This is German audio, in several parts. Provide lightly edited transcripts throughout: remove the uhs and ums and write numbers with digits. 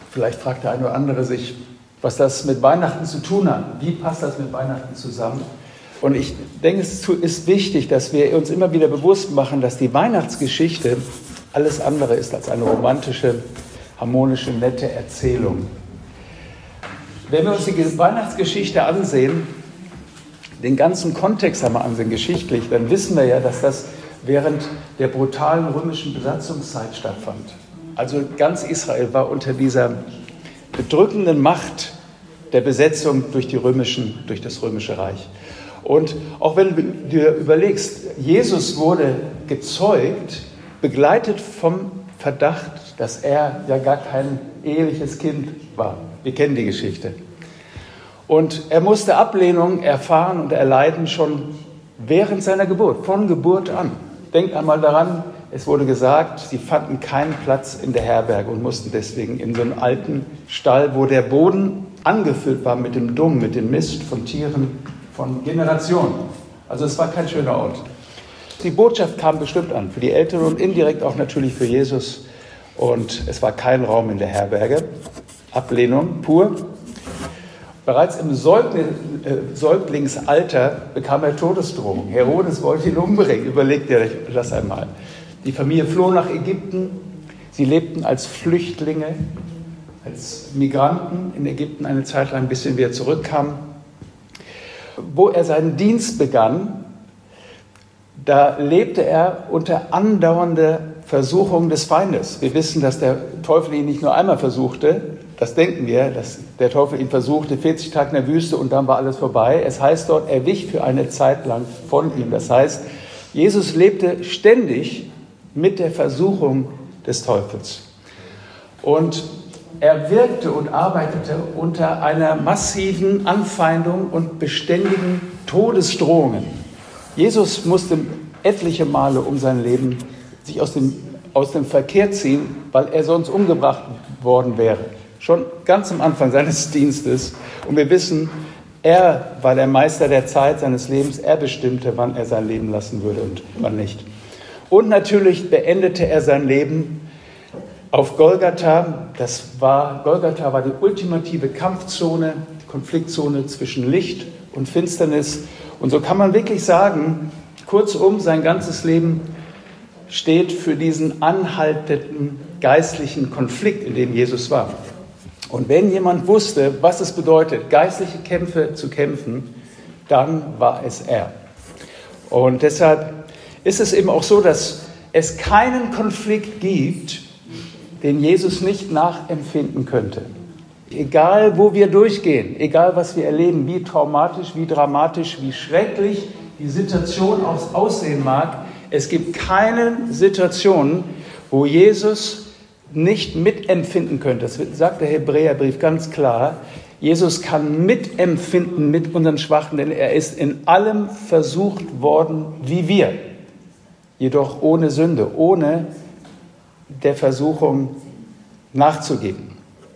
Vielleicht fragt der eine oder andere sich, was das mit Weihnachten zu tun hat. Wie passt das mit Weihnachten zusammen? Und ich denke, es ist wichtig, dass wir uns immer wieder bewusst machen, dass die Weihnachtsgeschichte alles andere ist als eine romantische, harmonische, nette Erzählung. Wenn wir uns die Weihnachtsgeschichte ansehen, den ganzen Kontext einmal ansehen, geschichtlich, dann wissen wir ja, dass das während der brutalen römischen Besatzungszeit stattfand. Also ganz Israel war unter dieser bedrückenden Macht der Besetzung durch das Römische Reich. Und auch wenn du dir überlegst, Jesus wurde gezeugt, begleitet vom Verdacht, dass er ja gar kein eheliches Kind war. Wir kennen die Geschichte. Und er musste Ablehnung erfahren und erleiden schon während seiner Geburt, von Geburt an. Denkt einmal daran, es wurde gesagt, sie fanden keinen Platz in der Herberge und mussten deswegen in so einen alten Stall, wo der Boden angefüllt war mit dem Dung, mit dem Mist von Tieren von Generationen. Also es war kein schöner Ort. Die Botschaft kam bestimmt an, für die Eltern und indirekt auch natürlich für Jesus. Und es war kein Raum in der Herberge. Ablehnung pur. Bereits im Säuglingsalter bekam er Todesdrohungen. Herodes wollte ihn umbringen. Überlegt ihr das einmal. Die Familie floh nach Ägypten. Sie lebten als Flüchtlinge, als Migranten in Ägypten eine Zeit lang, bis sie wieder zurückkamen. Wo er seinen Dienst begann, da lebte er unter andauernder Versuchung des Feindes. Wir wissen, dass der Teufel ihn nicht nur einmal versuchte, das denken wir, dass der Teufel ihn versuchte, 40 Tage in der Wüste und dann war alles vorbei. Es heißt dort, er wich für eine Zeit lang von ihm. Das heißt, Jesus lebte ständig mit der Versuchung des Teufels. Und er wirkte und arbeitete unter einer massiven Anfeindung und beständigen Todesdrohungen. Jesus musste etliche Male um sein Leben sich aus dem Verkehr ziehen, weil er sonst umgebracht worden wäre. Schon ganz am Anfang seines Dienstes. Und wir wissen, er war der Meister der Zeit seines Lebens. Er bestimmte, wann er sein Leben lassen würde und wann nicht. Und natürlich beendete er sein Leben auf Golgatha. Golgatha war die ultimative Kampfzone, Konfliktzone zwischen Licht und Finsternis. Und so kann man wirklich sagen, kurzum, sein ganzes Leben steht für diesen anhaltenden geistlichen Konflikt, in dem Jesus war. Und wenn jemand wusste, was es bedeutet, geistliche Kämpfe zu kämpfen, dann war es er. Und deshalb ist es eben auch so, dass es keinen Konflikt gibt, den Jesus nicht nachempfinden könnte. Egal, wo wir durchgehen, egal, was wir erleben, wie traumatisch, wie dramatisch, wie schrecklich die Situation aussehen mag, es gibt keine Situation, wo Jesus nicht mitempfinden könnte. Das sagt der Hebräerbrief ganz klar. Jesus kann mitempfinden mit unseren Schwachen, denn er ist in allem versucht worden wie wir. Jedoch ohne Sünde, ohne der Versuchung nachzugeben.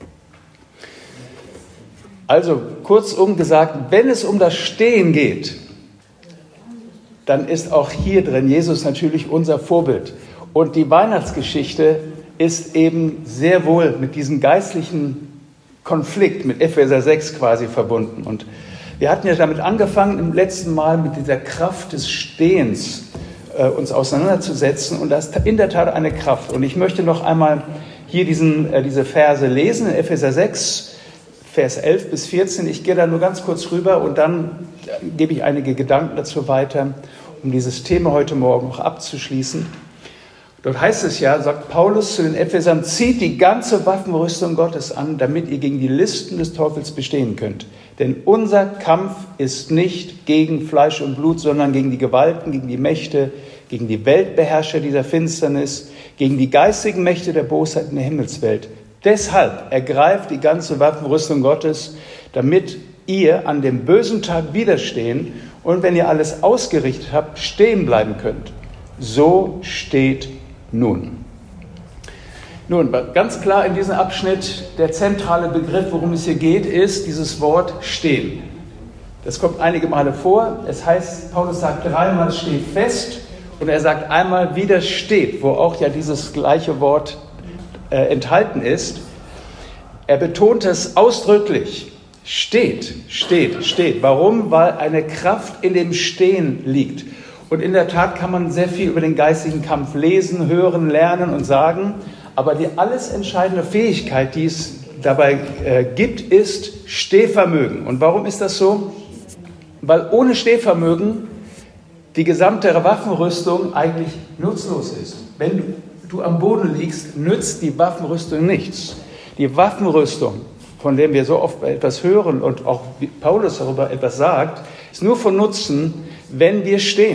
Also kurzum gesagt, wenn es um das Stehen geht, dann ist auch hier drin Jesus natürlich unser Vorbild. Und die Weihnachtsgeschichte ist eben sehr wohl mit diesem geistlichen Konflikt, mit Epheser 6 quasi verbunden. Und wir hatten ja damit angefangen, im letzten Mal mit dieser Kraft des Stehens uns auseinanderzusetzen. Und das ist in der Tat eine Kraft. Und ich möchte noch einmal hier diese Verse lesen, in Epheser 6, Vers 11 bis 14. Ich gehe da nur ganz kurz rüber und dann gebe ich einige Gedanken dazu weiter, um dieses Thema heute Morgen noch abzuschließen. Dort heißt es ja, sagt Paulus zu den Ephesern, zieht die ganze Waffenrüstung Gottes an, damit ihr gegen die Listen des Teufels bestehen könnt. Denn unser Kampf ist nicht gegen Fleisch und Blut, sondern gegen die Gewalten, gegen die Mächte, gegen die Weltbeherrscher dieser Finsternis, gegen die geistigen Mächte der Bosheit in der Himmelswelt. Deshalb ergreift die ganze Waffenrüstung Gottes, damit ihr an dem bösen Tag widerstehen und wenn ihr alles ausgerichtet habt, stehen bleiben könnt. So steht nun. Nun, ganz klar in diesem Abschnitt, der zentrale Begriff, worum es hier geht, ist dieses Wort stehen. Das kommt einige Male vor. Es heißt, Paulus sagt dreimal, steht fest. Und er sagt einmal, widersteht, wo auch ja dieses gleiche Wort enthalten ist. Er betont es ausdrücklich. Steht. Warum? Weil eine Kraft in dem Stehen liegt. Und in der Tat kann man sehr viel über den geistigen Kampf lesen, hören, lernen und sagen. Aber die alles entscheidende Fähigkeit, die es dabei gibt, ist Stehvermögen. Und warum ist das so? Weil ohne Stehvermögen die gesamte Waffenrüstung eigentlich nutzlos ist. Wenn du am Boden liegst, nützt die Waffenrüstung nichts. Die Waffenrüstung, von der wir so oft etwas hören und auch Paulus darüber etwas sagt, ist nur von Nutzen, wenn wir stehen.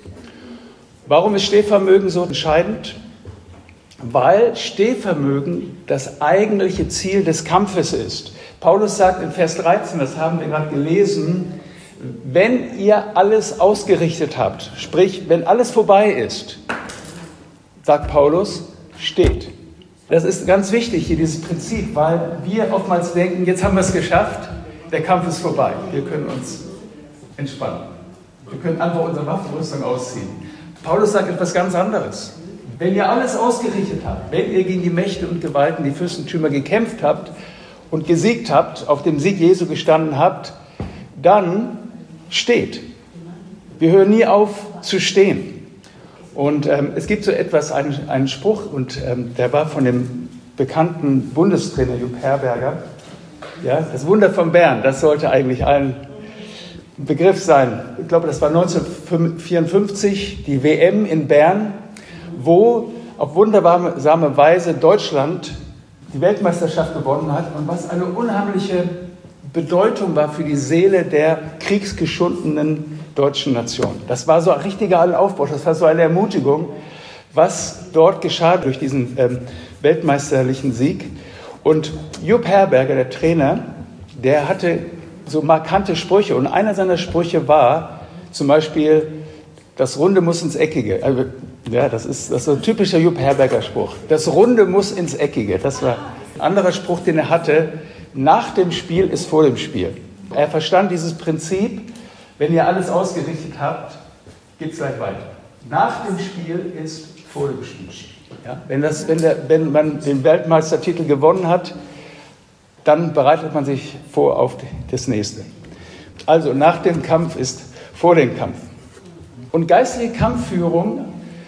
Warum ist Stehvermögen so entscheidend? Weil Stehvermögen das eigentliche Ziel des Kampfes ist. Paulus sagt in Vers 13, das haben wir gerade gelesen, wenn ihr alles ausgerichtet habt, sprich, wenn alles vorbei ist, sagt Paulus, steht. Das ist ganz wichtig hier, dieses Prinzip, weil wir oftmals denken, jetzt haben wir es geschafft, der Kampf ist vorbei, wir können uns entspannen. Wir können einfach unsere Waffenrüstung ausziehen. Paulus sagt etwas ganz anderes. Wenn ihr alles ausgerichtet habt, wenn ihr gegen die Mächte und Gewalten, die Fürstentümer gekämpft habt und gesiegt habt, auf dem Sieg Jesu gestanden habt, dann steht. Wir hören nie auf zu stehen. Und es gibt so etwas, einen Spruch, und der war von dem bekannten Bundestrainer Jupp Herberger. Ja, das Wunder von Bern, das sollte eigentlich allen ein Begriff sein. Ich glaube, das war 1954, die WM in Bern, wo auf wundersame Weise Deutschland die Weltmeisterschaft gewonnen hat und was eine unheimliche Bedeutung war für die Seele der kriegsgeschundenen deutschen Nation. Das war so ein richtiger Aufbruch, das war so eine Ermutigung, was dort geschah durch diesen weltmeisterlichen Sieg. Und Jupp Herberger, der Trainer, der hatte so markante Sprüche. Und einer seiner Sprüche war zum Beispiel, das Runde muss ins Eckige. Also, ja, das ist so ein typischer Jupp Herberger Spruch. Das Runde muss ins Eckige. Das war ein anderer Spruch, den er hatte. Nach dem Spiel ist vor dem Spiel. Er verstand dieses Prinzip, wenn ihr alles ausgerichtet habt, geht es gleich weiter. Nach dem Spiel ist vor dem Spiel. Ja, wenn man den Weltmeistertitel gewonnen hat, dann bereitet man sich vor auf das Nächste. Also nach dem Kampf ist vor dem Kampf. Und geistliche Kampfführung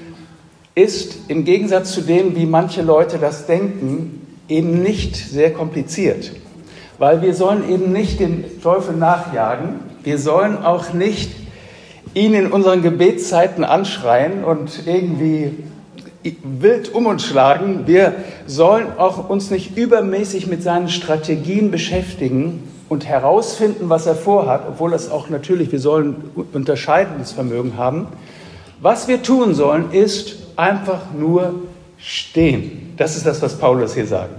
ist im Gegensatz zu dem, wie manche Leute das denken, eben nicht sehr kompliziert. Weil wir sollen eben nicht dem Teufel nachjagen, wir sollen auch nicht ihn in unseren Gebetszeiten anschreien und irgendwie wild um uns schlagen. Wir sollen auch uns nicht übermäßig mit seinen Strategien beschäftigen und herausfinden, was er vorhat, obwohl das auch natürlich, wir sollen Unterscheidungsvermögen haben. Was wir tun sollen, ist einfach nur stehen. Das ist das, was Paulus hier sagt.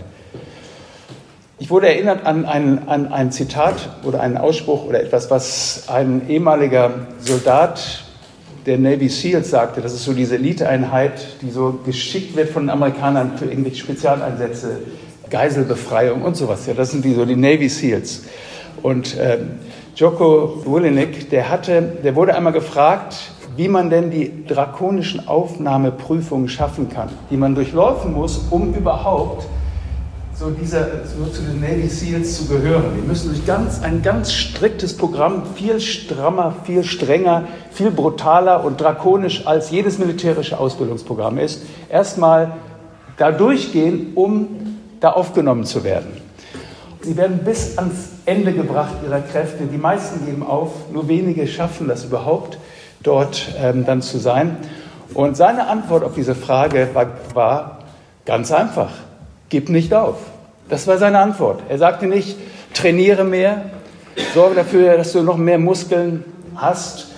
Ich wurde erinnert an ein Zitat oder einen Ausspruch oder etwas, was ein ehemaliger Soldat der Navy Seals sagte. Das ist so diese Eliteeinheit, die so geschickt wird von den Amerikanern für irgendwelche Spezialeinsätze, Geiselbefreiung und sowas. Ja, das sind die Navy Seals. Und Jocko Willink, der wurde einmal gefragt, wie man denn die drakonischen Aufnahmeprüfungen schaffen kann, die man durchlaufen muss, um überhaupt so zu den Navy Seals zu gehören. Die müssen durch ein ganz striktes Programm, viel strammer, viel strenger, viel brutaler und drakonisch als jedes militärische Ausbildungsprogramm ist, erstmal da durchgehen, um da aufgenommen zu werden. Sie werden bis ans Ende gebracht ihrer Kräfte. Die meisten geben auf, nur wenige schaffen das überhaupt, dort dann zu sein. Und seine Antwort auf diese Frage war ganz einfach. Gib nicht auf. Das war seine Antwort. Er sagte nicht, trainiere mehr, sorge dafür, dass du noch mehr Muskeln hast,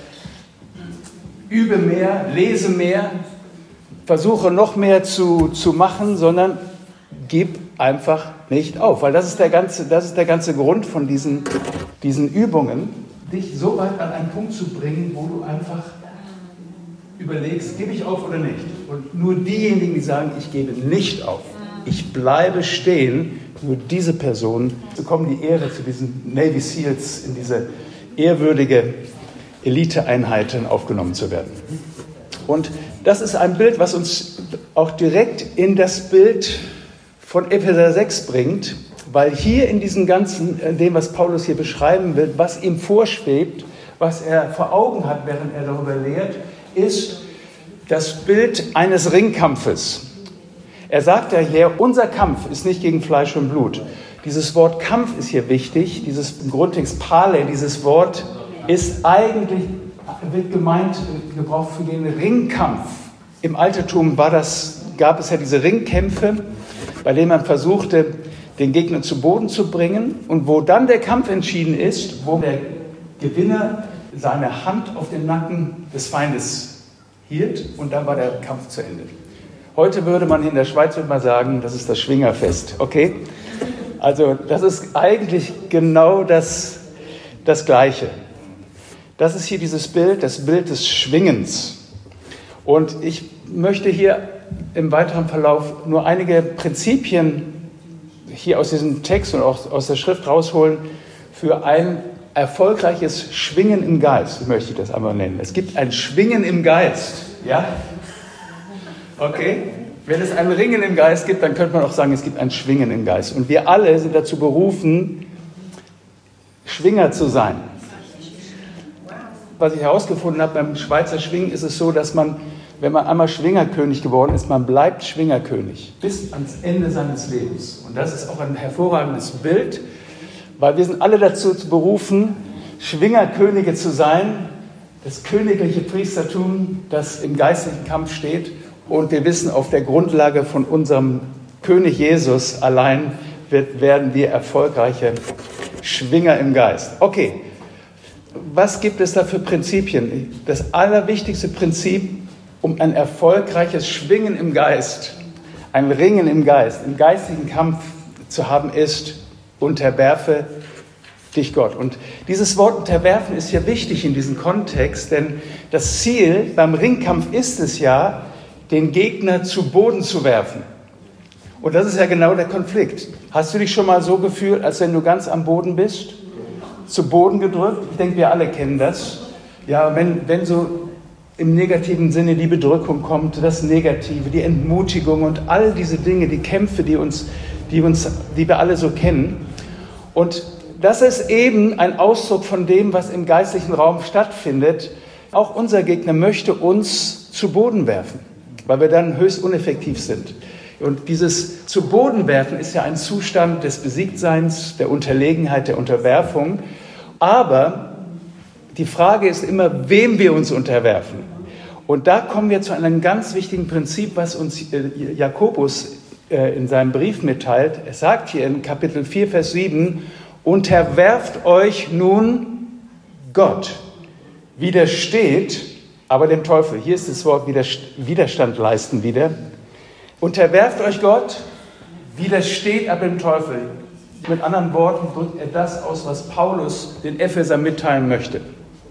übe mehr, lese mehr, versuche noch mehr zu machen, sondern gib einfach nicht auf. Weil das ist der ganze Grund von diesen Übungen, dich so weit an einen Punkt zu bringen, wo du einfach überlegst, gebe ich auf oder nicht? Und nur diejenigen, die sagen, ich gebe nicht auf, ich bleibe stehen, nur diese Personen bekommen die Ehre, zu diesen Navy Seals, in diese ehrwürdige Eliteeinheiten aufgenommen zu werden. Und das ist ein Bild, was uns auch direkt in das Bild von Epheser 6 bringt, weil hier in diesem Ganzen, dem, was Paulus hier beschreiben will, was ihm vorschwebt, was er vor Augen hat, während er darüber lehrt, ist das Bild eines Ringkampfes. Er sagt ja hier, unser Kampf ist nicht gegen Fleisch und Blut. Dieses Wort Kampf ist hier wichtig, dieses im Grundtext Pale, dieses Wort ist eigentlich, wird gebraucht für den Ringkampf. Im Altertum gab es ja diese Ringkämpfe, bei denen man versuchte, den Gegner zu Boden zu bringen und wo dann der Kampf entschieden ist, wo der Gewinner seine Hand auf den Nacken des Feindes hielt und dann war der Kampf zu Ende. Heute würde man in der Schweiz mal sagen, das ist das Schwingerfest, okay? Also das ist eigentlich genau das Gleiche. Das ist hier dieses Bild, das Bild des Schwingens. Und ich möchte hier im weiteren Verlauf nur einige Prinzipien hier aus diesem Text und auch aus der Schrift rausholen für ein erfolgreiches Schwingen im Geist, möchte ich das einmal nennen. Es gibt ein Schwingen im Geist, ja? Okay? Wenn es ein Ringen im Geist gibt, dann könnte man auch sagen, es gibt ein Schwingen im Geist. Und wir alle sind dazu berufen, Schwinger zu sein. Was ich herausgefunden habe beim Schweizer Schwingen, ist es so, dass man, wenn man einmal Schwingerkönig geworden ist, man bleibt Schwingerkönig bis ans Ende seines Lebens. Und das ist auch ein hervorragendes Bild, weil wir sind alle dazu berufen, Schwingerkönige zu sein, das königliche Priestertum, das im geistlichen Kampf steht. Und wir wissen, auf der Grundlage von unserem König Jesus allein werden wir erfolgreiche Schwinger im Geist. Okay, was gibt es da für Prinzipien? Das allerwichtigste Prinzip, um ein erfolgreiches Schwingen im Geist, ein Ringen im Geist, im geistigen Kampf zu haben, ist: unterwerfe dich Gott. Und dieses Wort unterwerfen ist ja wichtig in diesem Kontext, denn das Ziel beim Ringkampf ist es ja, den Gegner zu Boden zu werfen. Und das ist ja genau der Konflikt. Hast du dich schon mal so gefühlt, als wenn du ganz am Boden bist? Zu Boden gedrückt? Ich denke, wir alle kennen das. Ja, wenn so im negativen Sinne die Bedrückung kommt, das Negative, die Entmutigung und all diese Dinge, die Kämpfe, die wir alle so kennen. Und das ist eben ein Ausdruck von dem, was im geistlichen Raum stattfindet. Auch unser Gegner möchte uns zu Boden werfen, weil wir dann höchst uneffektiv sind. Und dieses zu Boden werfen ist ja ein Zustand des Besiegtseins, der Unterlegenheit, der Unterwerfung. Aber die Frage ist immer, wem wir uns unterwerfen. Und da kommen wir zu einem ganz wichtigen Prinzip, was uns Jakobus in seinem Brief mitteilt. Er sagt hier in Kapitel 4, Vers 7, unterwerft euch nun Gott, widersteht aber dem Teufel. Hier ist das Wort Widerstand leisten wieder. Unterwerft euch Gott, widersteht aber dem Teufel. Mit anderen Worten drückt er das aus, was Paulus den Ephesern mitteilen möchte.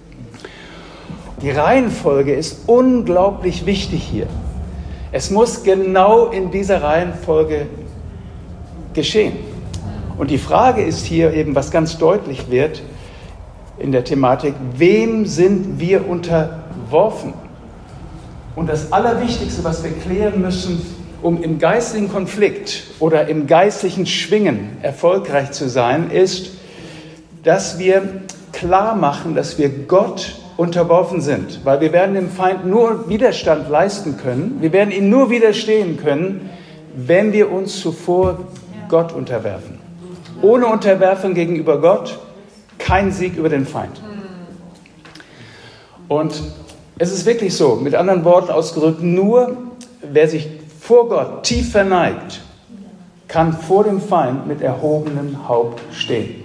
Die Reihenfolge ist unglaublich wichtig hier. Es muss genau in dieser Reihenfolge geschehen. Und die Frage ist hier eben, was ganz deutlich wird in der Thematik: Wem sind wir unterworfen? Und das Allerwichtigste, was wir klären müssen, um im geistigen Konflikt oder im geistlichen Schwingen erfolgreich zu sein, ist, dass wir klar machen, dass wir Gott unterworfen sind. Weil wir werden dem Feind nur Widerstand leisten können, wir werden ihm nur widerstehen können, wenn wir uns zuvor Gott unterwerfen. Ohne Unterwerfung gegenüber Gott kein Sieg über den Feind. Und es ist wirklich so, mit anderen Worten ausgedrückt, nur wer sich vor Gott tief verneigt, kann vor dem Feind mit erhobenem Haupt stehen.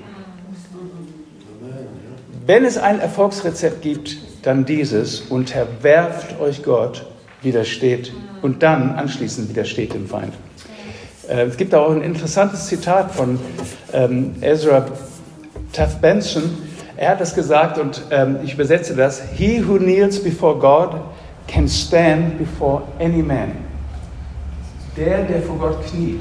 Wenn es ein Erfolgsrezept gibt, dann dieses: unterwerft euch Gott, widersteht und dann anschließend widersteht dem Feind. Es gibt auch ein interessantes Zitat von Ezra Taft Benson. Er hat das gesagt und ich übersetze das: He who kneels before God can stand before any man. Der vor Gott kniet,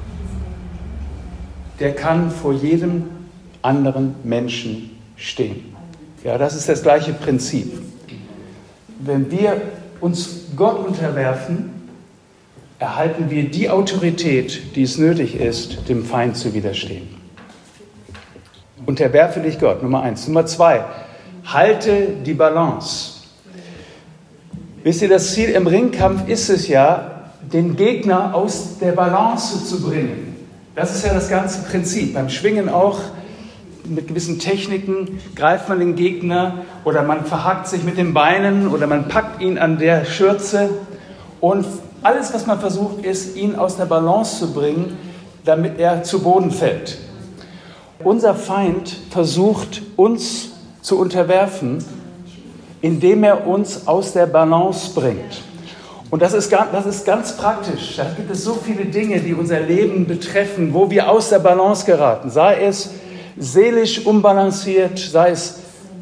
der kann vor jedem anderen Menschen stehen. Ja, das ist das gleiche Prinzip. Wenn wir uns Gott unterwerfen, erhalten wir die Autorität, die es nötig ist, dem Feind zu widerstehen. Unterwerfe dich Gott, Nummer 1. Nummer 2, halte die Balance. Wisst ihr, das Ziel im Ringkampf ist es ja, den Gegner aus der Balance zu bringen. Das ist ja das ganze Prinzip. Beim Schwingen auch, mit gewissen Techniken greift man den Gegner oder man verhakt sich mit den Beinen oder man packt ihn an der Schürze. Und alles, was man versucht, ist, ihn aus der Balance zu bringen, damit er zu Boden fällt. Unser Feind versucht, uns zu unterwerfen, indem er uns aus der Balance bringt. Und das ist ganz praktisch. Da gibt es so viele Dinge, die unser Leben betreffen, wo wir aus der Balance geraten. Sei es seelisch unbalanciert, sei es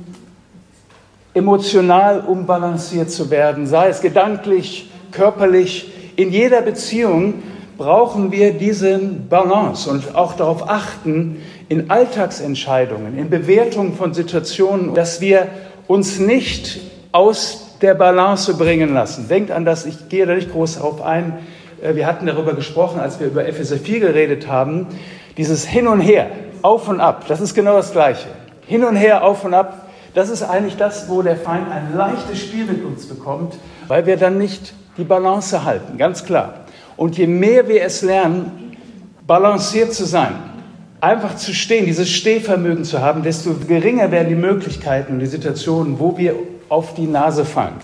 emotional unbalanciert zu werden, sei es gedanklich, körperlich. In jeder Beziehung brauchen wir diese Balance und auch darauf achten, in Alltagsentscheidungen, in Bewertungen von Situationen, dass wir uns nicht aus der Balance bringen lassen. Denkt an das, ich gehe da nicht groß darauf ein, wir hatten darüber gesprochen, als wir über Epheser 4 geredet haben, dieses Hin und Her, auf und ab, das ist genau das Gleiche. Hin und her, auf und ab, das ist eigentlich das, wo der Feind ein leichtes Spiel mit uns bekommt, weil wir dann nicht die Balance halten, ganz klar. Und je mehr wir es lernen, balanciert zu sein, einfach zu stehen, dieses Stehvermögen zu haben, desto geringer werden die Möglichkeiten und die Situationen, wo wir auf die Nase fallen.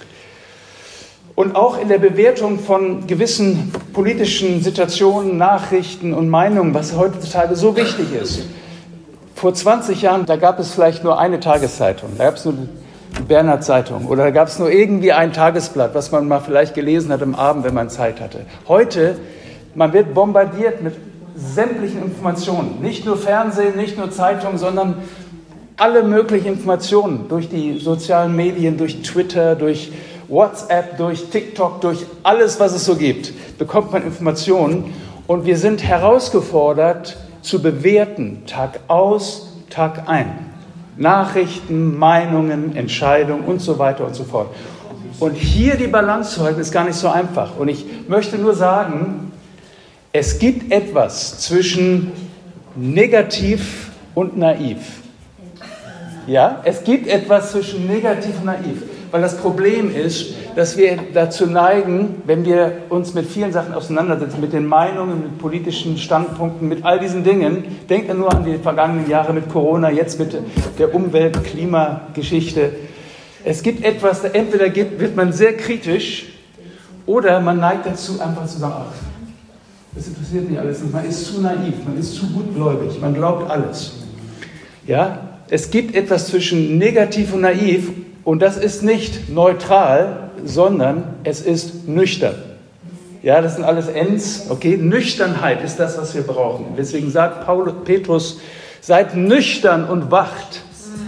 Und auch in der Bewertung von gewissen politischen Situationen, Nachrichten und Meinungen, was heutzutage so wichtig ist. Vor 20 Jahren, da gab es vielleicht nur eine Tageszeitung, da gab es nur die Berner Zeitung oder da gab es nur irgendwie ein Tagesblatt, was man mal vielleicht gelesen hat am Abend, wenn man Zeit hatte. Heute, man wird bombardiert mit sämtlichen Informationen, nicht nur Fernsehen, nicht nur Zeitung, sondern alle möglichen Informationen durch die sozialen Medien, durch Twitter, durch WhatsApp, durch TikTok, durch alles, was es so gibt, bekommt man Informationen und wir sind herausgefordert zu bewerten, Tag aus, Tag ein. Nachrichten, Meinungen, Entscheidungen und so weiter und so fort. Und hier die Balance zu halten, ist gar nicht so einfach. Und ich möchte nur sagen, es gibt etwas zwischen negativ und naiv. Ja, es gibt etwas zwischen negativ und naiv. Weil das Problem ist, dass wir dazu neigen, wenn wir uns mit vielen Sachen auseinandersetzen, mit den Meinungen, mit politischen Standpunkten, mit all diesen Dingen, denkt nur an die vergangenen Jahre mit Corona, jetzt mit der Umwelt-, Klimageschichte. Es gibt etwas, entweder wird man sehr kritisch oder man neigt dazu, einfach zu sagen, ach, das interessiert mich alles nicht, man ist zu naiv, man ist zu gutgläubig, man glaubt alles. Ja, es gibt etwas zwischen negativ und naiv. Und das ist nicht neutral, sondern es ist nüchtern. Ja, das sind alles Ends. Okay, Nüchternheit ist das, was wir brauchen. Deswegen sagt Petrus, seid nüchtern und wacht.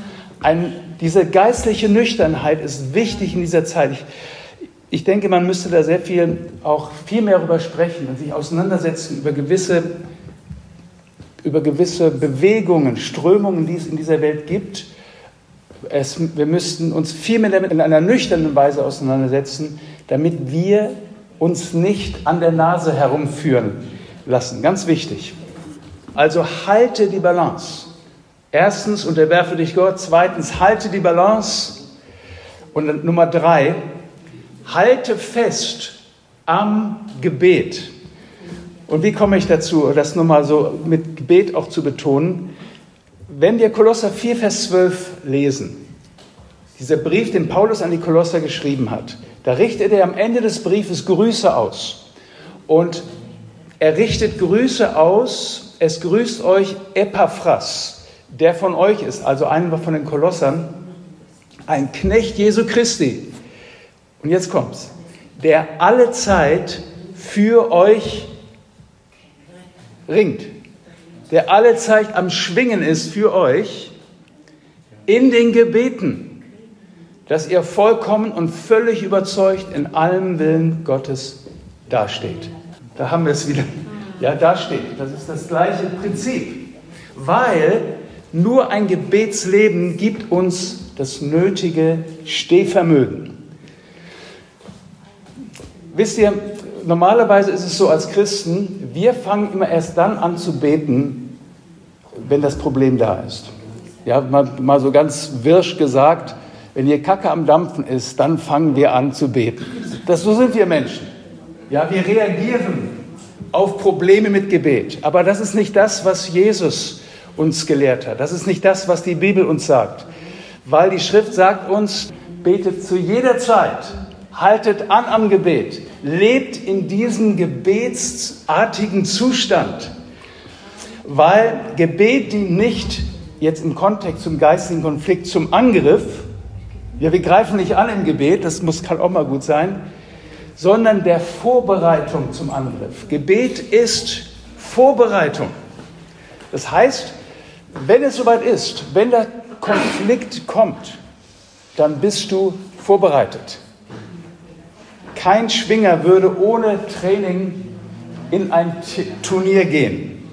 Diese geistliche Nüchternheit ist wichtig in dieser Zeit. Ich denke, man müsste da viel mehr darüber sprechen und sich auseinandersetzen über gewisse Bewegungen, Strömungen, die es in dieser Welt gibt. Wir müssten uns viel mehr damit in einer nüchternen Weise auseinandersetzen, damit wir uns nicht an der Nase herumführen lassen. Ganz wichtig. Also halte die Balance. Erstens, unterwerfe dich Gott. Zweitens, halte die Balance. Und Nummer 3, halte fest am Gebet. Und wie komme ich dazu, das nochmal so mit Gebet auch zu betonen? Wenn wir Kolosser 4, Vers 12 lesen, dieser Brief, den Paulus an die Kolosser geschrieben hat, da richtet er am Ende des Briefes Grüße aus. Und er richtet Grüße aus, es grüßt euch Epaphras, der von euch ist, also einer von den Kolossern, ein Knecht Jesu Christi. Und jetzt kommt's, der alle Zeit für euch ringt. Der alle Zeit am Schwingen ist für euch in den Gebeten, dass ihr vollkommen und völlig überzeugt in allem Willen Gottes dasteht. Da haben wir es wieder. Ja, dasteht. Das ist das gleiche Prinzip. Weil nur ein Gebetsleben gibt uns das nötige Stehvermögen. Wisst ihr, normalerweise ist es so als Christen, wir fangen immer erst dann an zu beten, wenn das Problem da ist. Ja, mal so ganz wirsch gesagt, wenn hier Kacke am Dampfen ist, dann fangen wir an zu beten. So sind wir Menschen. Ja, wir reagieren auf Probleme mit Gebet. Aber das ist nicht das, was Jesus uns gelehrt hat. Das ist nicht das, was die Bibel uns sagt. Weil die Schrift sagt uns, betet zu jeder Zeit, haltet an am Gebet, lebt in diesem gebetsartigen Zustand. Weil Gebet dient nicht jetzt im Kontext zum geistigen Konflikt, zum Angriff. Ja, wir greifen nicht an im Gebet, kann auch mal gut sein, sondern der Vorbereitung zum Angriff. Gebet ist Vorbereitung. Das heißt, wenn es soweit ist, wenn der Konflikt kommt, dann bist du vorbereitet. Kein Schwinger würde ohne Training in ein Turnier gehen.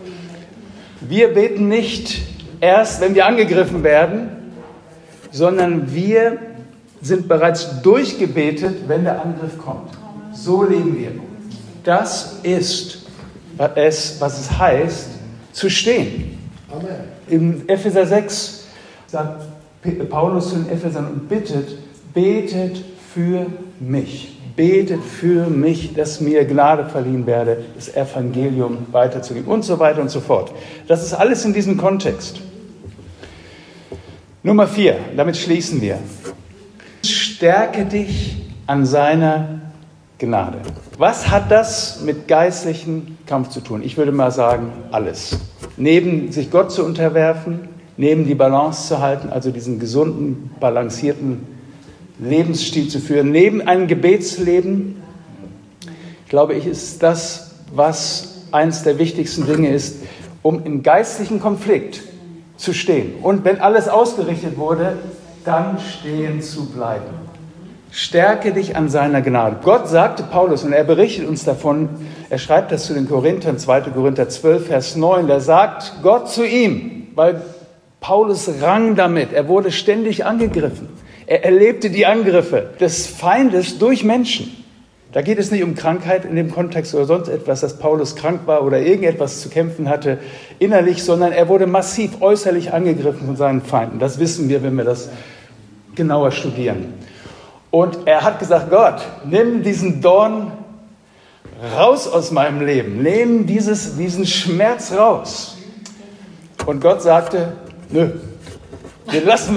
Wir beten nicht erst, wenn wir angegriffen werden, sondern wir sind bereits durchgebetet, wenn der Angriff kommt. So leben wir. Das ist es, was es heißt, zu stehen. Amen. In Epheser 6 sagt Paulus zu den Ephesern und betet für mich. Betet für mich, dass mir Gnade verliehen werde, das Evangelium weiterzugeben und so weiter und so fort. Das ist alles in diesem Kontext. Nummer 4, damit schließen wir. Stärke dich an seiner Gnade. Was hat das mit geistlichem Kampf zu tun? Ich würde mal sagen, alles. Neben sich Gott zu unterwerfen, neben die Balance zu halten, also diesen gesunden, balancierten Lebensstil zu führen, neben einem Gebetsleben, glaube ich, ist das, was eines der wichtigsten Dinge ist, um im geistlichen Konflikt zu stehen. Und wenn alles ausgerichtet wurde, dann stehen zu bleiben. Stärke dich an seiner Gnade. Gott sagte Paulus, und er berichtet uns davon, er schreibt das zu den Korinthern, 2. Korinther 12, Vers 9, da sagt Gott zu ihm, weil Paulus rang damit, er wurde ständig angegriffen. Er erlebte die Angriffe des Feindes durch Menschen. Da geht es nicht um Krankheit in dem Kontext oder sonst etwas, dass Paulus krank war oder irgendetwas zu kämpfen hatte innerlich, sondern er wurde massiv äußerlich angegriffen von seinen Feinden. Das wissen wir, wenn wir das genauer studieren. Und er hat gesagt, Gott, nimm diesen Dorn raus aus meinem Leben. Nimm diesen Schmerz raus. Und Gott sagte, nö, den lassen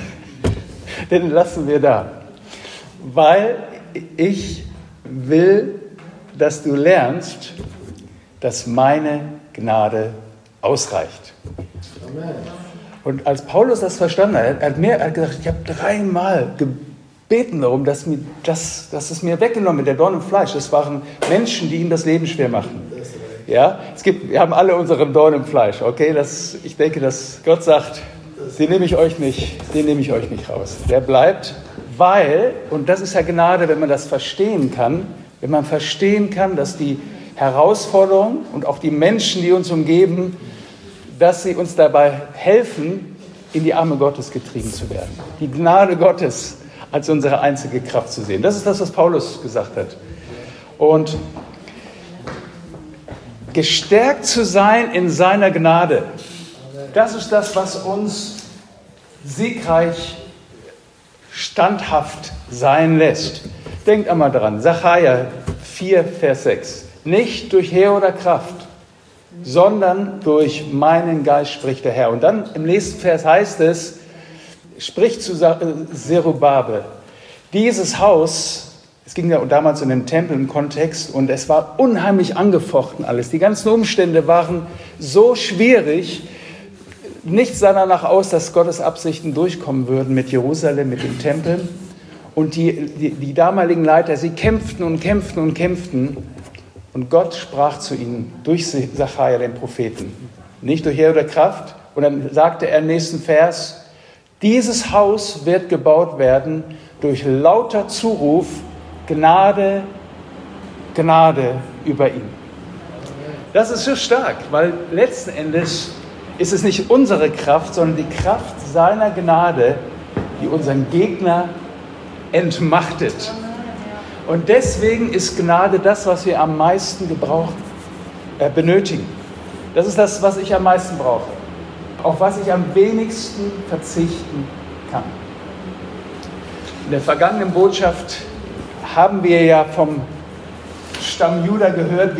wir da. Weil ich will, dass du lernst, dass meine Gnade ausreicht. Amen. Und als Paulus das verstanden hat, er hat gesagt, ich habe 3-mal gebeten darum, dass es mir weggenommen wird, der Dorn im Fleisch. Das waren Menschen, die ihm das Leben schwer machen. Ja, wir haben alle unseren Dorn im Fleisch. Okay, ich denke, dass Gott sagt, den nehme ich euch nicht raus. Der bleibt, weil, und das ist ja Gnade, wenn man das verstehen kann, dass die Herausforderungen und auch die Menschen, die uns umgeben, dass sie uns dabei helfen, in die Arme Gottes getrieben zu werden. Die Gnade Gottes als unsere einzige Kraft zu sehen. Das ist das, was Paulus gesagt hat. Und gestärkt zu sein in seiner Gnade, das ist das, was uns siegreich, standhaft sein lässt. Denkt einmal dran, Sacharja 4, Vers 6. Nicht durch Heer oder Kraft, sondern durch meinen Geist spricht der Herr. Und dann im nächsten Vers heißt es, spricht zu Zerubabel, dieses Haus, es ging ja damals in den Tempel im Kontext und es war unheimlich angefochten alles. Die ganzen Umstände waren so schwierig, nichts sah danach aus, dass Gottes Absichten durchkommen würden mit Jerusalem, mit dem Tempel. Und die damaligen Leiter, sie kämpften und kämpften und kämpften. Und Gott sprach zu ihnen durch Sacharja, den Propheten. Nicht durch Heer oder Kraft. Und dann sagte er im nächsten Vers, dieses Haus wird gebaut werden durch lauter Zuruf, Gnade, Gnade über ihn. Das ist so stark, weil letzten Endes ist es nicht unsere Kraft, sondern die Kraft seiner Gnade, die unseren Gegner entmachtet. Und deswegen ist Gnade das, was wir am meisten benötigen. Das ist das, was ich am meisten brauche. Auf was ich am wenigsten verzichten kann. In der vergangenen Botschaft haben wir ja vom Stamm Juda gehört,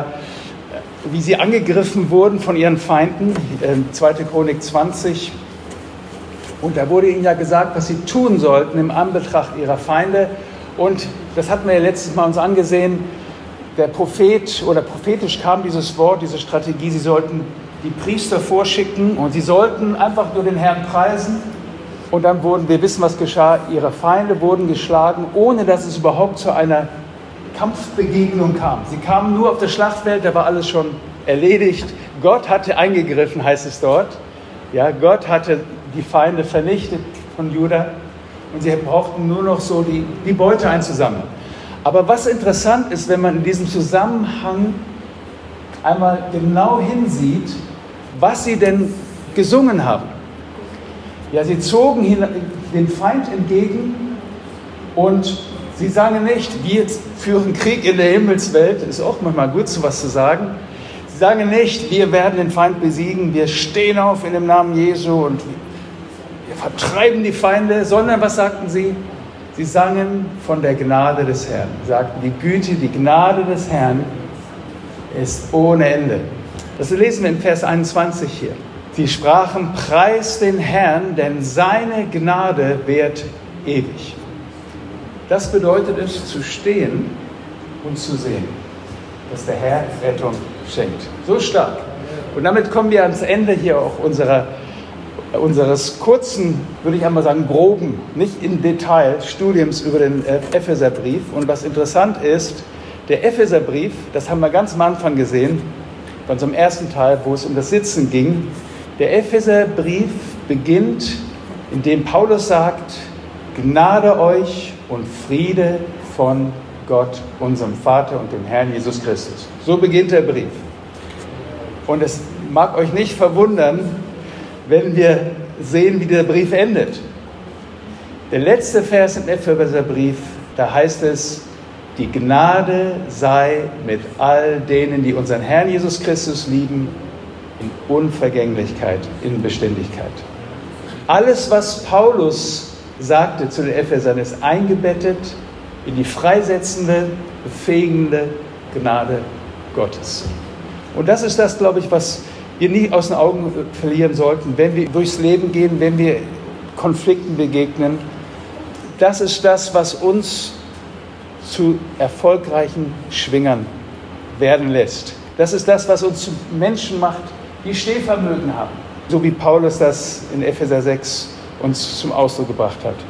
wie sie angegriffen wurden von ihren Feinden. 2. Chronik 20. Und da wurde ihnen ja gesagt, was sie tun sollten im Anbetracht ihrer Feinde. Und das hatten wir ja letztes Mal uns angesehen. Der Prophet oder prophetisch kam dieses Wort, diese Strategie, sie sollten die Priester vorschicken und sie sollten einfach nur den Herrn preisen. Und dann wir wissen, was geschah, ihre Feinde wurden geschlagen, ohne dass es überhaupt zu einer Kampfbegegnung kam. Sie kamen nur auf das Schlachtfeld, da war alles schon erledigt. Gott hatte eingegriffen, heißt es dort. Ja, Gott hatte die Feinde vernichtet von Juda und sie brauchten nur noch so die Beute einzusammeln. Aber was interessant ist, wenn man in diesem Zusammenhang einmal genau hinsieht, was sie denn gesungen haben. Ja, sie zogen den Feind entgegen und sie sangen nicht, wir führen Krieg in der Himmelswelt, ist auch manchmal gut, so was zu sagen. Sie sagen nicht, wir werden den Feind besiegen, wir stehen auf in dem Namen Jesu und wir vertreiben die Feinde, sondern was sagten sie? Sie sangen von der Gnade des Herrn. Sie sagten, die Güte, die Gnade des Herrn ist ohne Ende. Das lesen wir in Vers 21 hier. Sie sprachen, preis den Herrn, denn seine Gnade währt ewig. Das bedeutet es, zu stehen und zu sehen, dass der Herr Rettung schenkt. So stark. Und damit kommen wir ans Ende hier auch unseres kurzen, würde ich einmal sagen, groben, nicht in Detail, Studiums über den Epheserbrief. Und was interessant ist, der Epheserbrief, das haben wir ganz am Anfang gesehen, bei unserem ersten Teil, wo es um das Sitzen ging. Der Epheserbrief beginnt, indem Paulus sagt, Gnade euch und Friede von Gott, unserem Vater und dem Herrn Jesus Christus. So beginnt der Brief. Und es mag euch nicht verwundern, wenn wir sehen, wie der Brief endet. Der letzte Vers im Epheserbrief, da heißt es, die Gnade sei mit all denen, die unseren Herrn Jesus Christus lieben, in Unvergänglichkeit, in Beständigkeit. Alles, was Paulus sagte zu den Ephesern, ist eingebettet in die freisetzende, befähigende Gnade Gottes. Und das ist das, glaube ich, was wir nie aus den Augen verlieren sollten, wenn wir durchs Leben gehen, wenn wir Konflikten begegnen. Das ist das, was uns zu erfolgreichen Schwingern werden lässt. Das ist das, was uns zu Menschen macht, die Stehvermögen haben. So wie Paulus das in Epheser 6 uns zum Ausdruck gebracht hat.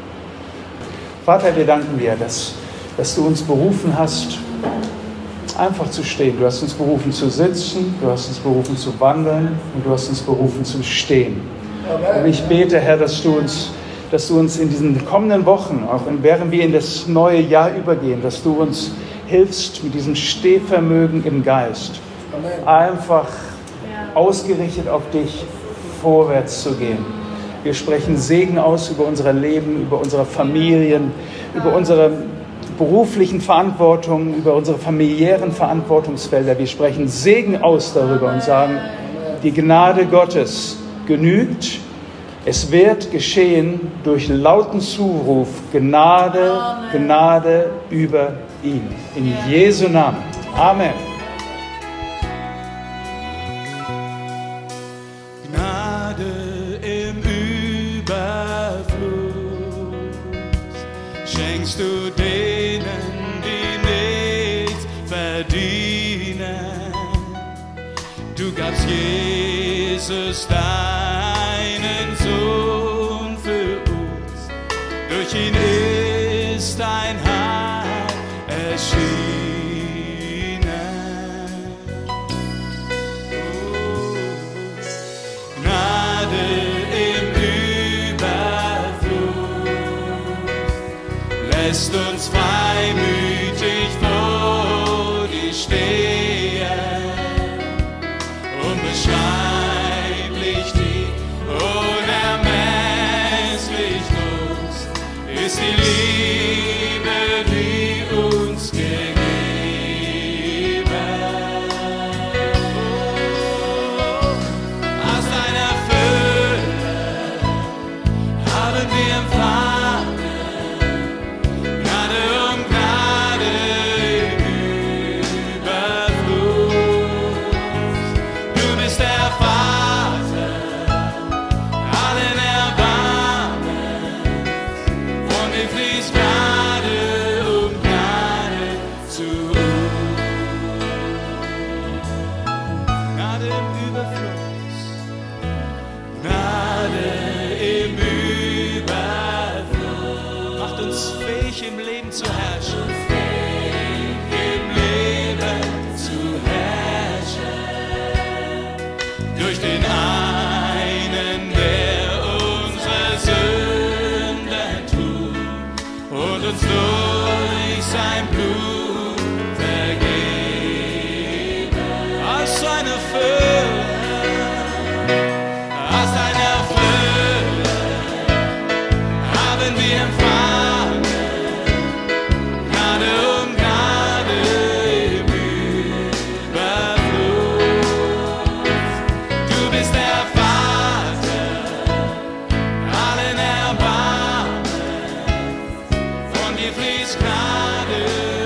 Vater, wir danken dir, dass du uns berufen hast, einfach zu stehen. Du hast uns berufen zu sitzen, du hast uns berufen zu wandeln und du hast uns berufen zu stehen. Und ich bete, Herr, dass du uns in diesen kommenden Wochen, auch während wir in das neue Jahr übergehen, dass du uns hilfst mit diesem Stehvermögen im Geist, einfach ausgerichtet auf dich vorwärts zu gehen. Wir sprechen Segen aus über unser Leben, über unsere Familien, über unsere beruflichen Verantwortung, über unsere familiären Verantwortungsfelder. Wir sprechen Segen aus darüber und sagen, die Gnade Gottes genügt. Es wird geschehen durch lauten Zuruf, Gnade, Gnade über ihn. In Jesu Namen. Amen. Gnade im Überfluss schenkst du denen, die nichts verdienen. Du gabst Jesus deinen Sohn für uns, durch ihn ist dein Heil erschienen. Gnade im Überfluss lässt uns freimütig vor dir stehen, unbeschreiblich tief, unermesslich groß ist die Liebe, die uns uns fähig im Leben zu herrschen. Im Leben zu herrschen. Durch den einen, der unsere Sünden tut und uns durch sein Blut vergeben. Aus seiner Fülle, aus seiner Fülle haben wir empfangen Gnade um Gnade im Überfluss. Du bist der Vater allen Erbarmens, von dir fließt Gnade